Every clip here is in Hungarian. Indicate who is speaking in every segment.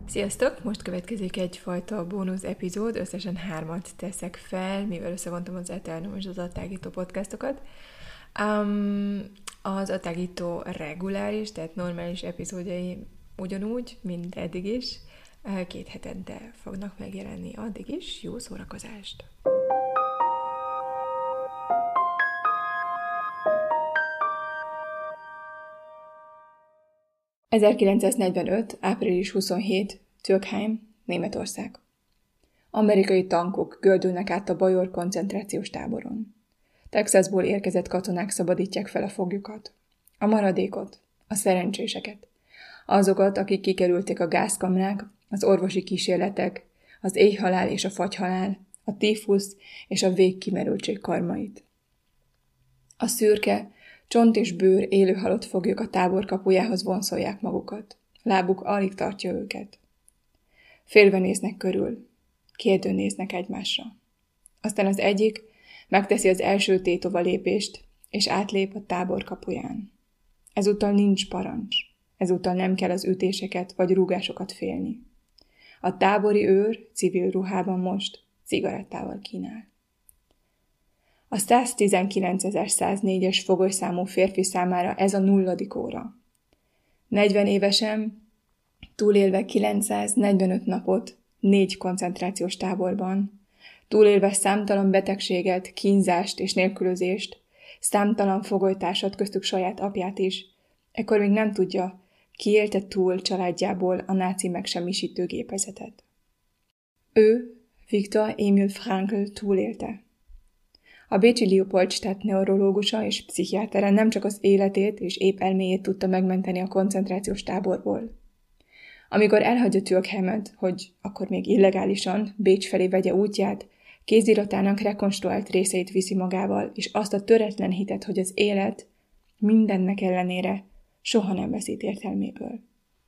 Speaker 1: Sziasztok! Most következik egyfajta bónusz epizód, összesen 3 teszek fel, mivel összevontam az Eternum és az Atágító podcastokat. Az Atágító reguláris, tehát normális epizódjai ugyanúgy, mint eddig is, 2 hetente fognak megjelenni. Addig is jó szórakozást! ...1945. április 27. Türkheim, Németország. Amerikai tankok gördülnek át a Bajor koncentrációs táboron. Texasból érkezett katonák szabadítják fel a foglyokat. A maradékot, a szerencséseket. Azokat, akik kikerülték a gázkamrák, az orvosi kísérletek, az éhhalál és a fagyhalál, a tífusz és a végkimerültség karmait. A szürke, csont és bőr élő halott foglyok a tábor kapujához vonszolják magukat. Lábuk alig tartja őket. Félve néznek körül. Kérdőn néznek egymásra. Aztán az egyik megteszi az első tétova lépést, és átlép a tábor kapuján. Ezúttal nincs parancs. Ezúttal nem kell az ütéseket vagy rúgásokat félni. A tábori őr civil ruhában most cigarettával kínál. A 119.104-es fogolyszámú férfi számára ez a 0. óra. 40 évesen, túlélve 945 napot 4 koncentrációs táborban, túlélve számtalan betegséget, kínzást és nélkülözést, számtalan fogolytársat, köztük saját apját is, ekkor még nem tudja, ki élte túl családjából a náci megsemmisítő gépezetet. Ő, Viktor Emil Frankl túlélte. A bécsi Leopoldstadt neurológusa és pszichiátere nem csak az életét és épp elméjét tudta megmenteni a koncentrációs táborból. Amikor elhagyja Türkheimet, hogy akkor még illegálisan Bécs felé vegye útját, kéziratának rekonstruált részeit viszi magával, és azt a töretlen hitet, hogy az élet mindennek ellenére soha nem veszít értelméből.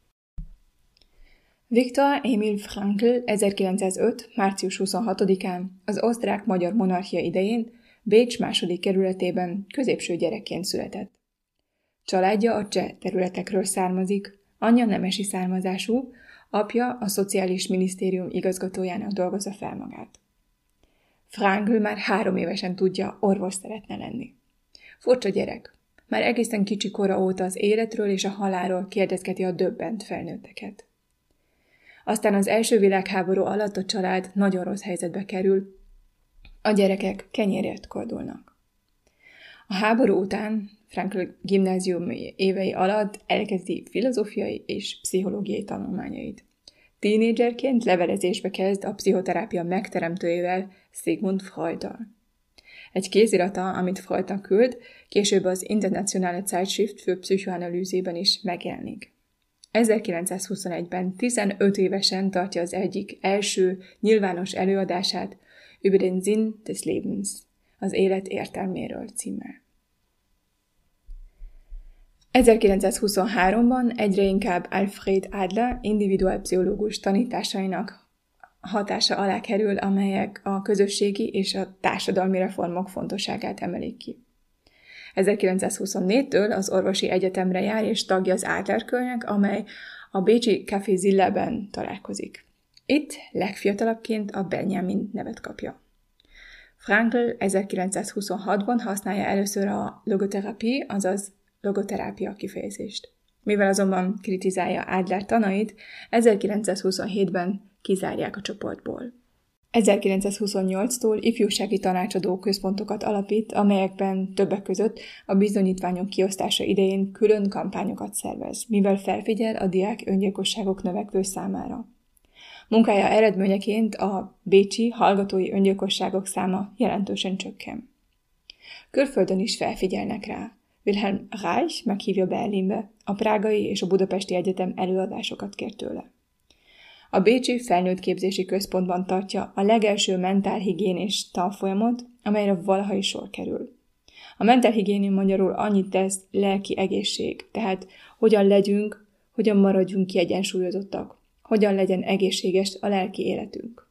Speaker 1: Viktor Emil Frankl 1905. március 26-án az osztrák-magyar monarchia idején Bécs második kerületében középső gyerekként született. Családja a cseh területekről származik, anyja nemesi származású, apja a Szociális Minisztérium igazgatójának dolgozza fel magát. Frankl már 3 évesen tudja, orvos szeretne lenni. Furcsa gyerek. Már egészen kicsi kora óta az életről és a halálról kérdezgeti a döbbent felnőtteket. Aztán az első világháború alatt a család nagyon rossz helyzetbe kerül, a gyerekek kenyérért koldulnak. A háború után Frankl gimnázium évei alatt elkezdi filozófiai és pszichológiai tanulmányait. Tínédzserként levelezésbe kezd a pszichoterápia megteremtőjével, Sigmund Freuddal. Egy kézirata, amit Freudnak küld, később az Internationale Zeitschrift für Psychoanalyse-ben is megjelenik. 1921-ben 15 évesen tartja az egyik első nyilvános előadását über den Sinn des Lebens, az élet értelméről címmel. 1923-ban egyre inkább Alfred Adler individuálpszichológus tanításainak hatása alá kerül, amelyek a közösségi és a társadalmi reformok fontosságát emelik ki. 1924-től az orvosi egyetemre jár és tagja az Adler-körnek, amely a bécsi Café Zilleben találkozik. Itt legfiatalabbként a Benjamin nevet kapja. Frankl 1926-ban használja először a logoterapia, azaz logoterápia kifejezést. Mivel azonban kritizálja Adler tanait, 1927-ben kizárják a csoportból. 1928-tól ifjúsági tanácsadó központokat alapít, amelyekben többek között a bizonyítványok kiosztása idején külön kampányokat szervez, mivel felfigyel a diák öngyilkosságok növekvő számára. Munkája eredményeként a bécsi hallgatói öngyilkosságok száma jelentősen csökken. Külföldön is felfigyelnek rá. Wilhelm Reich meghívja Berlinbe, a prágai és a budapesti egyetem előadásokat kér tőle. A bécsi felnőttképzési központban tartja a legelső mentálhigiénés tanfolyamot, amelyre valaha is sor kerül. A mentálhigiénia magyarul annyit tesz, lelki egészség, tehát hogyan maradjunk kiegyensúlyozottak, hogyan legyen egészséges a lelki életünk.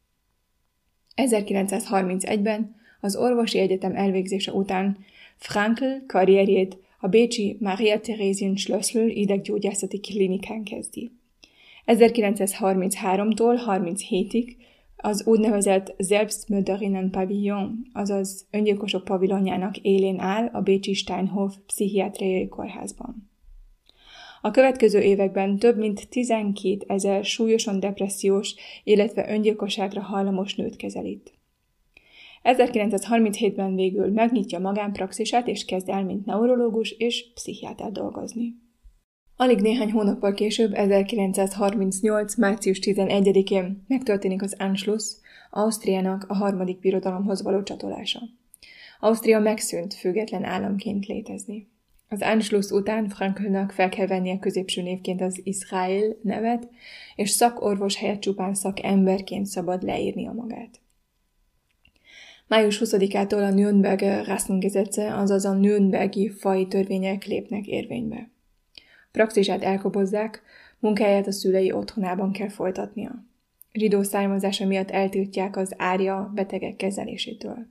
Speaker 1: 1931-ben az orvosi egyetem elvégzése után Frankl karrierjét a bécsi Maria Theresien Schlössl ideggyógyászati klinikán kezdi. 1933-tól 37-ig az úgynevezett Selbstmörderinnen Pavillon, azaz öngyilkosok pavilonjának élén áll a bécsi Steinhof pszichiátriai kórházban. A következő években több mint 12 000 súlyosan depressziós, illetve öngyilkosságra hajlamos nőt kezel itt. 1937-ben végül megnyitja magánpraxisát és kezd el, mint neurológus és pszichiáter dolgozni. Alig néhány hónappal később, 1938. március 11-én megtörténik az Anschluss, Ausztriának a harmadik birodalomhoz való csatolása. Ausztria megszűnt független államként létezni. Az Anschluss után Frankelnek fel kell vennie középső névként az Israel nevet, és szakorvos helyett csupán szakemberként szabad leírnia magát. Május 20-ától a Nürnberger Rassengesetze, azaz a Nürnbergi faji törvények lépnek érvénybe. Praxisát elkobozzák, munkáját a szülei otthonában kell folytatnia. Zsidó származása miatt eltiltják az ária betegek kezelésétől.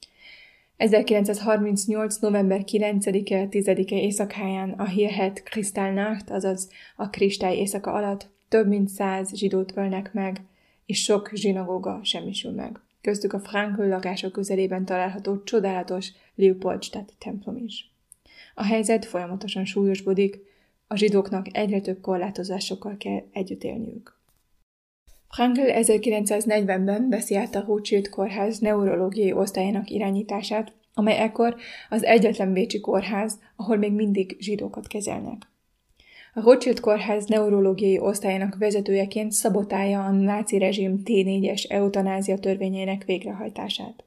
Speaker 1: 1938. november 9-e, 10-e éjszakáján a hírhedt Kristallnacht, azaz a kristály éjszaka alatt több mint 100 zsidót ölnek meg, és sok zsinagóga semmisül meg. Köztük a Frankl lakások közelében található csodálatos Leopoldstadt templom is. A helyzet folyamatosan súlyosbodik, a zsidóknak egyre több korlátozásokkal kell együtt élniük. Frankl 1940-ben veszi át a Rothschild kórház neurológiai osztályának irányítását, amely ekkor az egyetlen bécsi kórház, ahol még mindig zsidókat kezelnek. A Rothschild kórház neurológiai osztályának vezetőjeként szabotálja a náci rezsim T4-es eutanázia törvényeinek végrehajtását.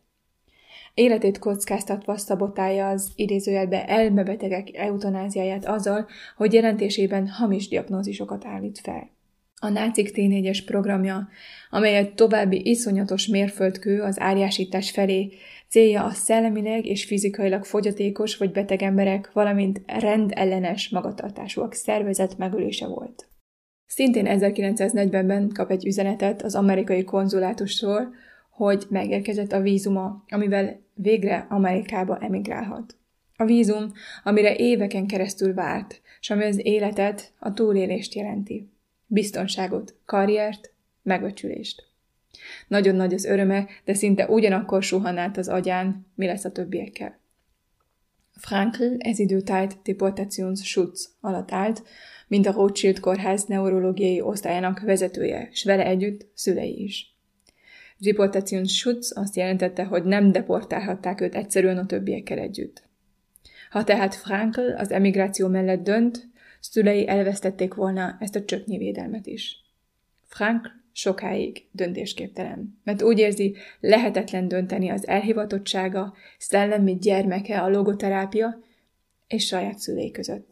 Speaker 1: Életét kockáztatva szabotálja az idézőjelbe elmebetegek eutanáziáját azzal, hogy jelentésében hamis diagnózisokat állít fel. A nácik T4-es programja, amely egy további iszonyatos mérföldkő az árjásítás felé, célja a szellemileg és fizikailag fogyatékos vagy beteg emberek, valamint rendellenes magatartásúak szervezett megölése volt. Szintén 1940-ben kap egy üzenetet az amerikai konzulátustól, hogy megérkezett a vízuma, amivel végre Amerikába emigrálhat. A vízum, amire éveken keresztül várt, és ami az életet, a túlélést jelenti. Biztonságot, karriert, megbecsülést. Nagyon nagy az öröme, de szinte ugyanakkor suhan át az agyán, mi lesz a többiekkel. Frankl ez időtájt Deportationsschutz alatt állt, mint a Rothschild kórház neurológiai osztályának vezetője, s vele együtt szülei is. Deportationsschutz azt jelentette, hogy nem deportálhatták őt egyszerűen a többiekkel együtt. Ha tehát Frankl az emigráció mellett dönt, szülei elvesztették volna ezt a csöpnyi védelmet is. Frankl sokáig döntésképtelen, mert úgy érzi, lehetetlen dönteni az elhivatottsága, szellemi gyermeke, a logoterápia és saját szülei között.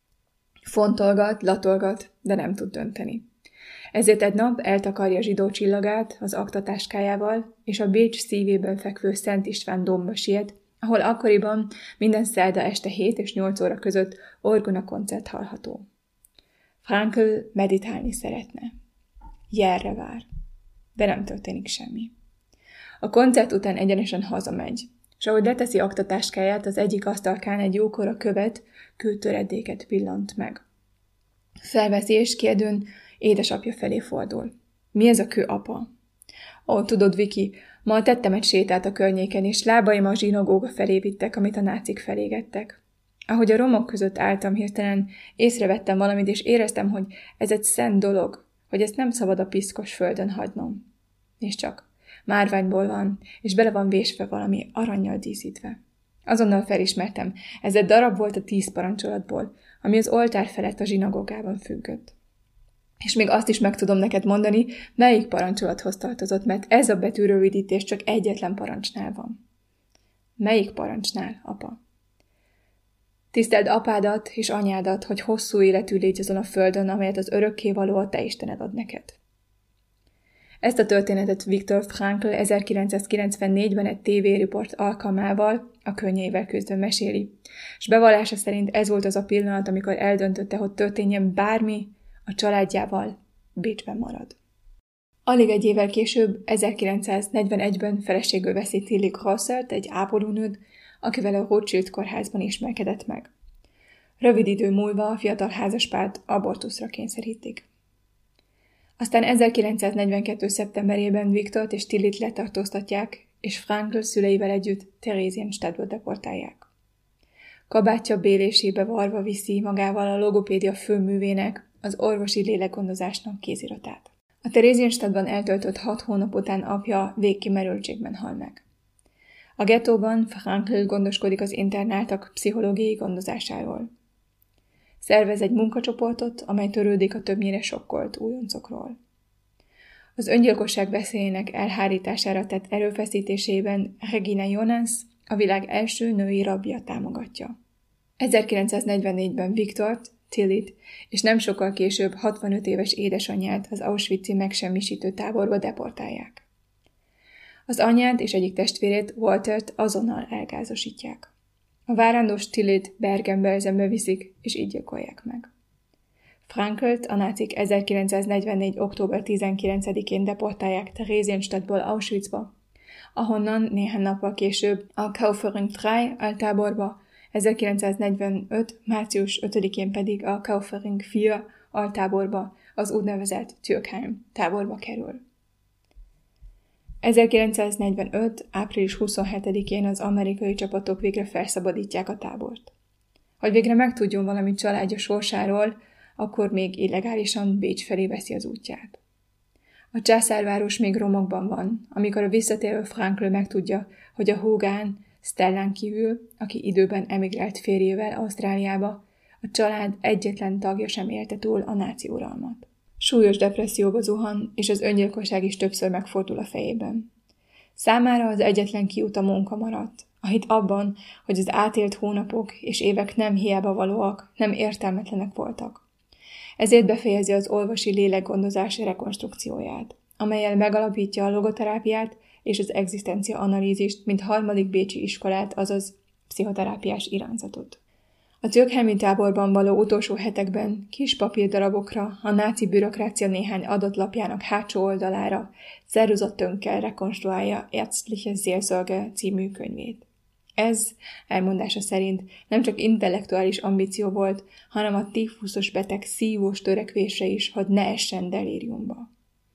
Speaker 1: Fontolgat, latolgat, de nem tud dönteni. Ezért egy nap eltakarja zsidó csillagát az aktatáskájával, és a Bécs szívében fekvő Szent István dombba siet, ahol akkoriban minden szerda este 7 és 8 óra között orgona koncert hallható. Frankl meditálni szeretne. Jelre vár, de nem történik semmi. A koncert után egyenesen hazamegy, és ahogy leteszi aktatáskáját, az egyik asztalkán egy jókora követ, kőtöredéket pillant meg. Felveszi és kérdőn édesapja felé fordul. Mi ez a kő, apa? Ó, tudod, Viki, ma tettem egy sétát a környéken, és lábaim a zsinagóga felé vittek, amit a nácik felégettek. Ahogy a romok között álltam, hirtelen észrevettem valamit, és éreztem, hogy ez egy szent dolog, hogy ezt nem szabad a piszkos földön hagynom. És csak, márványból van, és bele van vésve valami arannyal díszítve. Azonnal felismertem, ez egy darab volt a 10 parancsolatból, ami az oltár felett a zsinagógában függött. És még azt is meg tudom neked mondani, melyik parancsolathoz tartozott, mert ez a betűrövidítés csak egyetlen parancsnál van. Melyik parancsnál, apa? Tiszteld apádat és anyádat, hogy hosszú életű légy azon a földön, amelyet az örökkévaló a te Istened ad neked. Ezt a történetet Viktor Frankl 1994-ben egy tévériport alkalmával a könnyeivel közben meséli, és bevallása szerint ez volt az a pillanat, amikor eldöntötte, hogy történjen bármi, a családjával Bécsben marad. Alig egy évvel később, 1941-ben feleségül veszi Tilly Grosselt, egy ápolónőt, akivel a Rothschild kórházban ismerkedett meg. Rövid idő múlva a fiatal házaspárt abortuszra kényszerítik. Aztán 1942. szeptemberében Viktort és Tillit letartóztatják, és Frankl szüleivel együtt Theresienstadtba deportálják. Kabátja bélésébe varva viszi magával a logopédia főművének, az orvosi lélekgondozásnak kéziratát. A Theresienstadtban eltöltött 6 hónap után apja végkimerültségben hal meg. A gettóban Frankl gondoskodik az internáltak pszichológiai gondozásáról. Szervez egy munkacsoportot, amely törődik a többnyire sokkolt újoncokról. Az öngyilkosság veszélyének elhárítására tett erőfeszítésében Regina Jonas, a világ első női rabja támogatja. 1944-ben Viktort, Tillit és nem sokkal később 65 éves édesanyját az Auschwitz-i megsemmisítő táborba deportálják. Az anyját és egyik testvérét, Waltert azonnal elgázosítják. A várandós Tillit Bergen-Belsenbe viszik, és így gyilkolják meg. Franklt a nácik 1944. október 19-én deportálják Theresienstadtból Auschwitzba, ahonnan néhány nappal később a Kaufering 3 altáborba, 1945. március 5-én pedig a Kaufering 4 altáborba, az úgynevezett Türkheim táborba kerül. 1945. április 27-én az amerikai csapatok végre felszabadítják a tábort. Hogy végre megtudjon valamit családja sorsáról, akkor még illegálisan Bécs felé veszi az útját. A császárváros még romokban van, amikor a visszatérő Frankl megtudja, hogy a húgán, Stellán kívül, aki időben emigrált férjével Ausztráliába, a család egyetlen tagja sem élte túl a náci uralmat. Súlyos depresszióba zuhan, és az öngyilkosság is többször megfordul a fejében. Számára az egyetlen kiút a munka maradt, a hit abban, hogy az átélt hónapok és évek nem hiába valóak, nem értelmetlenek voltak. Ezért befejezi az orvosi lélekgondozás rekonstrukcióját, amellyel megalapítja a logoterápiát és az egzisztencia analízist, mint harmadik bécsi iskolát, azaz pszichoterápiás irányzatot. A türkheimi táborban való utolsó hetekben kis papírdarabokra, a náci bürokrácia néhány adatlapjának hátsó oldalára szeruzattönkkel rekonstruálja Ärztliche Seelsorge című könyvét. Ez, elmondása szerint, nem csak intellektuális ambíció volt, hanem a tífuszos beteg szívós törekvése is, hogy ne essen delíriumba.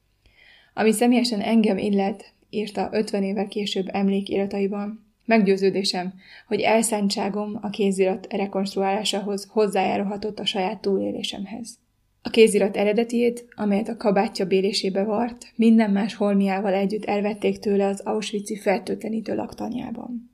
Speaker 1: Ami személyesen engem illet, írta 50 évvel később emlékirataiban, meggyőződésem, hogy elszántságom a kézirat rekonstruálásához hozzájárulhatott a saját túlélésemhez. A kézirat eredetiét, amelyet a kabátja bélésébe vart, minden más holmiával együtt elvették tőle az auschwitzi fertőtlenítő laktanyában.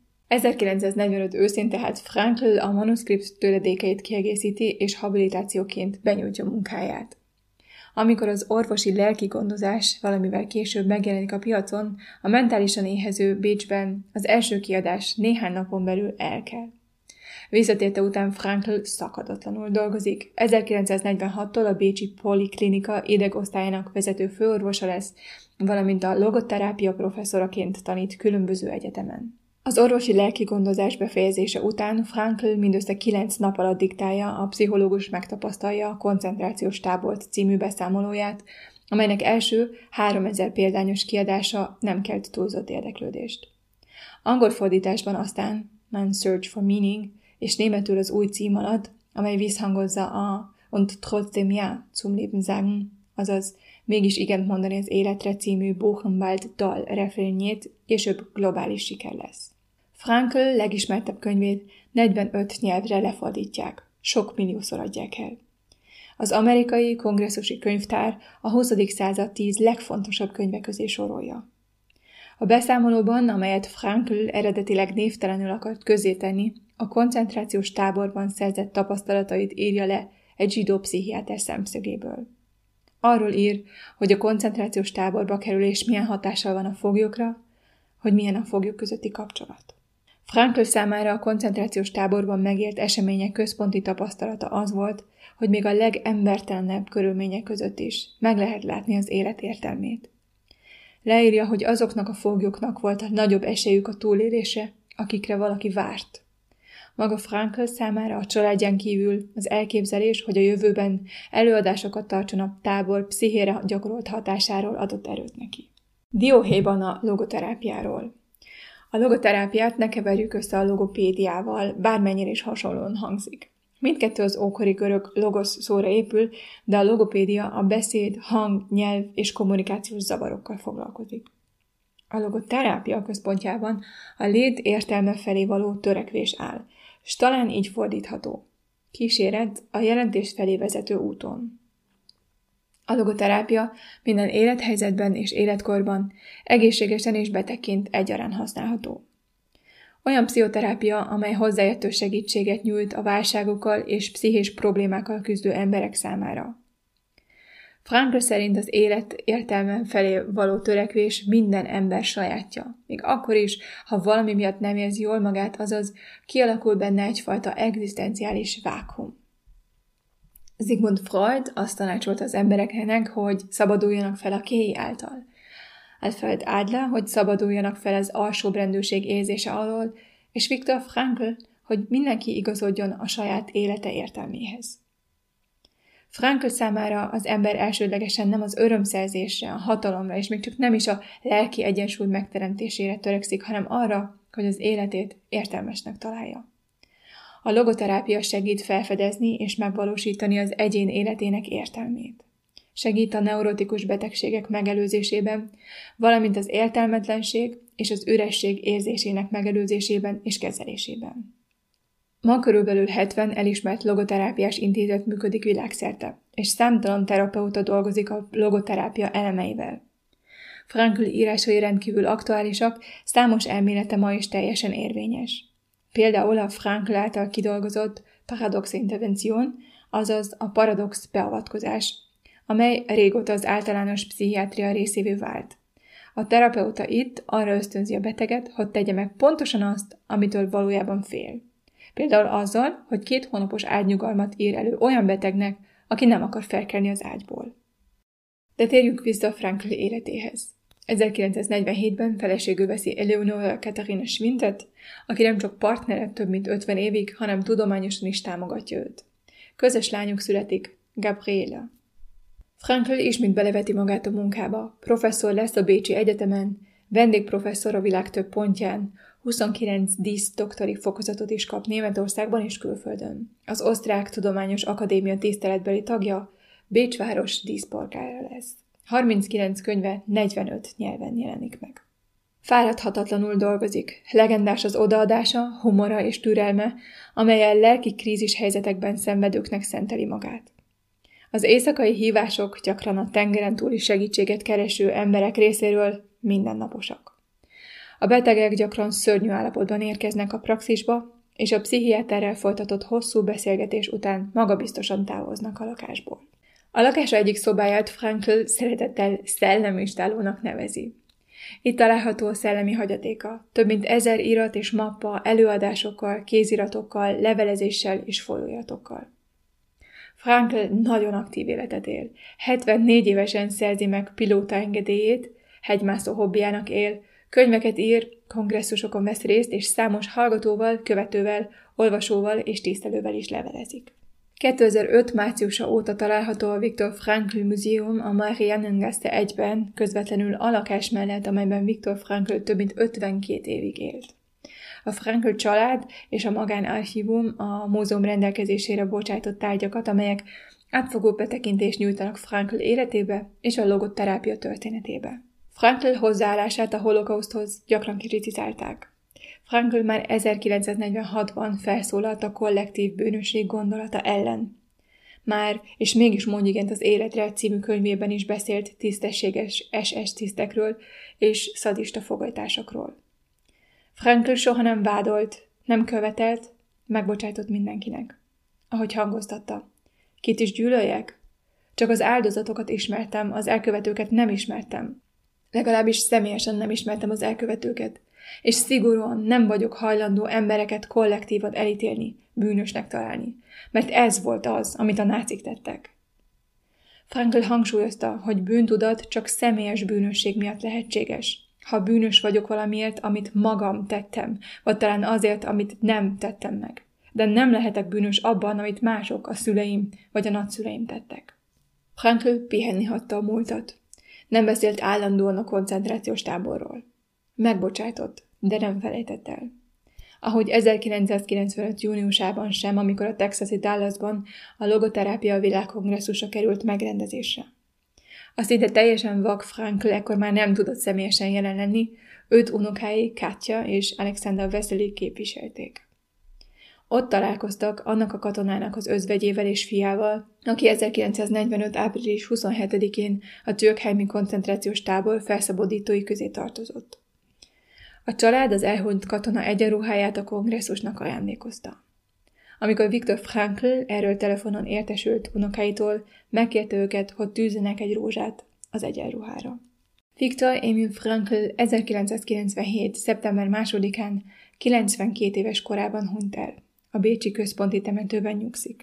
Speaker 1: 1945 őszén tehát Frankl a manuszkript töredékeit kiegészíti és habilitációként benyújtja munkáját. Amikor az orvosi lelki gondozás valamivel később megjelenik a piacon, a mentálisan éhező Bécsben az első kiadás néhány napon belül elkel. Visszatérte után Frankl szakadatlanul dolgozik. 1946-tól a bécsi poliklinika idegosztályának vezető főorvosa lesz, valamint a logoterápia professzoraként tanít különböző egyetemen. Az orvosi lelki gondozás befejezése után Frankl mindössze 9 nap alatt diktálja, a pszichológus megtapasztalja a Koncentrációs tábor című beszámolóját, amelynek első 3000 példányos kiadása nem kelt túlzott érdeklődést. Angol fordításban aztán Man's Search for Meaning és németül az új cím alatt, amely visszhangozza a Und trotzdem ja zum Leben sagen, azaz mégis igent mondani az életre című Buchenwald dal refrénjét, később globális siker lesz. Frankl legismertebb könyvét 45 nyelvre lefordítják, sok milliószor adják el. Az amerikai kongresszusi könyvtár a 20. század 10 legfontosabb könyve közé sorolja. A beszámolóban, amelyet Frankl eredetileg névtelenül akart közzétenni, a koncentrációs táborban szerzett tapasztalatait írja le egy zsidó pszichiáter szemszögéből. Arról ír, hogy a koncentrációs táborba kerülés milyen hatással van a foglyokra, hogy milyen a foglyok közötti kapcsolat. Frankl számára a koncentrációs táborban megélt események központi tapasztalata az volt, hogy még a legembertelenebb körülmények között is meg lehet látni az élet értelmét. Leírja, hogy azoknak a foglyoknak volt a nagyobb esélyük a túlélése, akikre valaki várt. Maga Frankl számára a családján kívül az elképzelés, hogy a jövőben előadásokat tartson a tábor pszichére gyakorolt hatásáról adott erőt neki. Dióhéjban a logoterápiáról. A logoterápiát ne keverjük össze a logopédiával, bármennyire is hasonlóan hangzik. Mindkettő az ókori görög logosz szóra épül, de a logopédia a beszéd, hang, nyelv és kommunikációs zavarokkal foglalkozik. A logoterápia központjában a lét értelme felé való törekvés áll, s talán így fordítható. Kíséret a jelentés felé vezető úton. A logoterápia minden élethelyzetben és életkorban egészségesen és betegként egyaránt használható. Olyan pszichoterápia, amely hozzáértő segítséget nyújt a válságokkal és pszichés problémákkal küzdő emberek számára. Frankl szerint az élet értelme felé való törekvés minden ember sajátja, még akkor is, ha valami miatt nem érzi jól magát, azaz kialakul benne egyfajta egzisztenciális vákum. Sigmund Freud azt tanácsolta az embereknek, hogy szabaduljanak fel a kéi által. Alfred Adler, hogy szabaduljanak fel az alsóbrendűség érzése alól, és Viktor Frankl, hogy mindenki igazodjon a saját élete értelméhez. Frankl számára az ember elsődlegesen nem az örömszerzésre, a hatalomra, és még csak nem is a lelki egyensúly megteremtésére törekszik, hanem arra, hogy az életét értelmesnek találja. A logoterápia segít felfedezni és megvalósítani az egyén életének értelmét. Segít a neurotikus betegségek megelőzésében, valamint az értelmetlenség és az üresség érzésének megelőzésében és kezelésében. Ma körülbelül 70 elismert logoterápiás intézet működik világszerte, és számtalan terapeuta dolgozik a logoterápia elemeivel. Frankl írásai rendkívül aktuálisak, számos elmélete ma is teljesen érvényes. Például a Frankl által kidolgozott paradox intervention, azaz a paradox beavatkozás, amely régóta az általános pszichiátria részévé vált. A terapeuta itt arra ösztönzi a beteget, hogy tegye meg pontosan azt, amitől valójában fél. Például azzal, hogy 2 hónapos ágynyugalmat ír elő olyan betegnek, aki nem akar felkelni az ágyból. De térjünk vissza Frankl életéhez. 1947-ben feleségül veszi Eleonora Katharina Schwindet, aki nem csak partnere több mint 50 évig, hanem tudományosan is támogatja őt. Közös lányuk születik, Gabriela. Frankl ismét beleveti magát a munkába, professzor lesz a Bécsi Egyetemen, vendégprofesszor a világ több pontján, 29 díszdoktori fokozatot is kap Németországban és külföldön. Az Osztrák Tudományos Akadémia tiszteletbeli tagja, Bécs város díszpolgára lesz. 39 könyve 45 nyelven jelenik meg. Fáradhatatlanul dolgozik, legendás az odaadása, humora és türelme, amellyel lelki krízis helyzetekben szenvedőknek szenteli magát. Az éjszakai hívások gyakran a tengeren túli segítséget kereső emberek részéről mindennaposak. A betegek gyakran szörnyű állapotban érkeznek a praxisba, és a pszichiáterrel folytatott hosszú beszélgetés után magabiztosan távoznak a lakásból. A lakása egyik szobáját Frankl szeretettel szellemistálónak nevezi. Itt található a szellemi hagyatéka, több mint 1000 irat és mappa előadásokkal, kéziratokkal, levelezéssel és folyóiratokkal. Frankl nagyon aktív életet él. 74 évesen szerzi meg pilóta engedélyét, hegymászó hobbiának él, könyveket ír, kongresszusokon vesz részt, és számos hallgatóval, követővel, olvasóval és tisztelővel is levelezik. 2005. márciusa óta található a Viktor Frankl Museum a Mariannengasse 1-ben, közvetlenül a lakás mellett, amelyben Viktor Frankl több mint 52 évig élt. A Frankl család és a magánarchívum a múzeum rendelkezésére bocsájtott tárgyakat, amelyek átfogó betekintést nyújtanak Frankl életébe és a logoterápia történetébe. Frankl hozzáállását a holokauszthoz gyakran kritizálták. Frankl már 1946-ban felszólalt a kollektív bűnösség gondolata ellen. Már, és mégis mondj igent az életre című könyvében is beszélt tisztességes SS tisztekről és szadista fogolytásokról. Frankl soha nem vádolt, nem követelt, megbocsájtott mindenkinek. Ahogy hangoztatta. Kit is gyűlöljek? Csak az áldozatokat ismertem, az elkövetőket nem ismertem. Legalábbis személyesen nem ismertem az elkövetőket, és szigorúan nem vagyok hajlandó embereket kollektívan elítélni, bűnösnek találni, mert ez volt az, amit a nácik tettek. Frankl hangsúlyozta, hogy bűntudat csak személyes bűnösség miatt lehetséges. Ha bűnös vagyok valamiért, amit magam tettem, vagy talán azért, amit nem tettem meg. De nem lehetek bűnös abban, amit mások, a szüleim vagy a nagyszüleim tettek. Frankl pihenni hagyta a múltat. Nem beszélt állandóan a koncentrációs táborról. Megbocsájtott, de nem felejtett el. Ahogy 1995. júniusában sem, amikor a texasi Dallasban a logoterápia világkongresszusa került megrendezésre. A szinte teljesen vak Frankl ekkor már nem tudott személyesen jelen lenni, őt unokái Katja és Alexander Vesely képviselték. Ott találkoztak annak a katonának az özvegyével és fiával, aki 1945. április 27-én a türkheimi koncentrációs tábor felszabadítói közé tartozott. A család az elhunyt katona egyenruháját a kongresszusnak ajándékozta. Amikor Viktor Frankl erről telefonon értesült unokáitól, megkérte őket, hogy tűzzenek egy rózsát az egyenruhára. Viktor Emil Frankl 1997. szeptember 2-án 92 éves korában hunyt el. A bécsi központi temetőben nyugszik.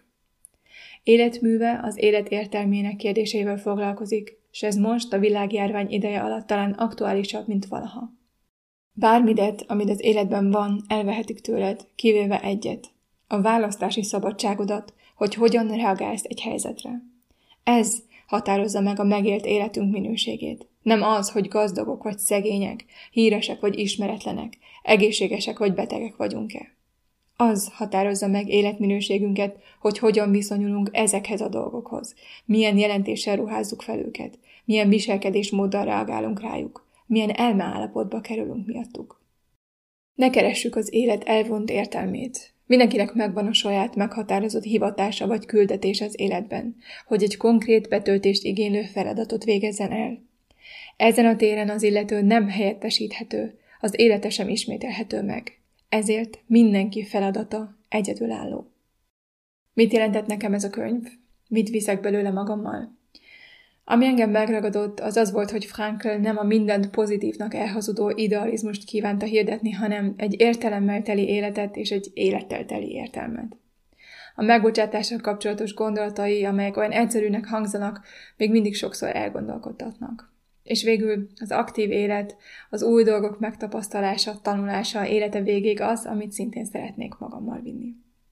Speaker 1: Életműve az élet értelmének kérdéseivel foglalkozik, s ez most a világjárvány ideje alatt talán aktuálisabb, mint valaha. Bármidet, amit az életben van, elvehetik tőled, kivéve egyet, a választási szabadságodat, hogy hogyan reagálsz egy helyzetre. Ez határozza meg a megélt életünk minőségét. Nem az, hogy gazdagok vagy szegények, híresek vagy ismeretlenek, egészségesek vagy betegek vagyunk-e. Az határozza meg életminőségünket, hogy hogyan viszonyulunk ezekhez a dolgokhoz, milyen jelentéssel ruházzuk fel őket, milyen viselkedésmóddal reagálunk rájuk, milyen elmeállapotba kerülünk miattuk. Ne keressük az élet elvont értelmét. Mindenkinek megvan a saját meghatározott hivatása vagy küldetés az életben, hogy egy konkrét betöltést igénylő feladatot végezzen el. Ezen a téren az illető nem helyettesíthető, az élete sem ismételhető meg. Ezért mindenki feladata egyedülálló. Mit jelentett nekem ez a könyv? Mit viszek belőle magammal? Ami engem megragadott, az az volt, hogy Frankl nem a mindent pozitívnak elhazudó idealizmust kívánta hirdetni, hanem egy értelemmel teli életet és egy élettel teli értelmet. A megbocsátással kapcsolatos gondolatai, amelyek olyan egyszerűnek hangzanak, még mindig sokszor elgondolkodtatnak. És végül az aktív élet, az új dolgok megtapasztalása, tanulása, élete végéig az, amit szintén szeretnék magammal vinni.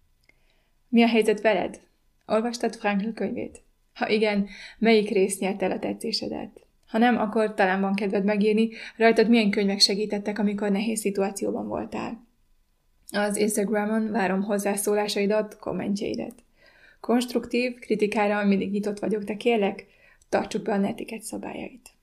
Speaker 1: Mi a helyzet veled? Olvastad Frankl könyvét? Ha igen, melyik rész nyert el a tetszésedet? Ha nem, akkor talán van kedved megírni, rajtad milyen könyvek segítettek, amikor nehéz szituációban voltál. Az Instagramon várom hozzászólásaidat, kommentjeidet. Konstruktív kritikára mindig nyitott vagyok, de kérlek, tartsuk be a netiket szabályait.